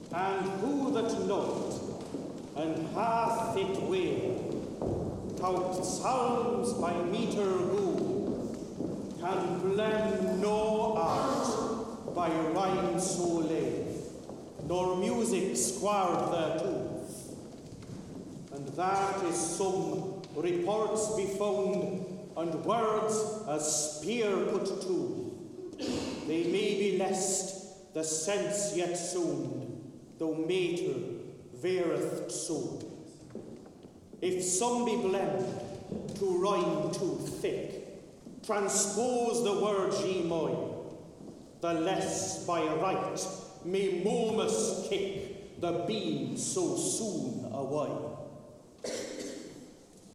And who that knoweth, and hath it will, count psalms by meter rule, can blend no art by rhyme so lay, nor music squared thereto. And that is some reports be found, and words as spear put to. They may be lest the sense yet soon, though mater vereth so. If some be blend to rhyme too thick, transpose the words ye moil, the less by right may Momus kick the beam so soon a while.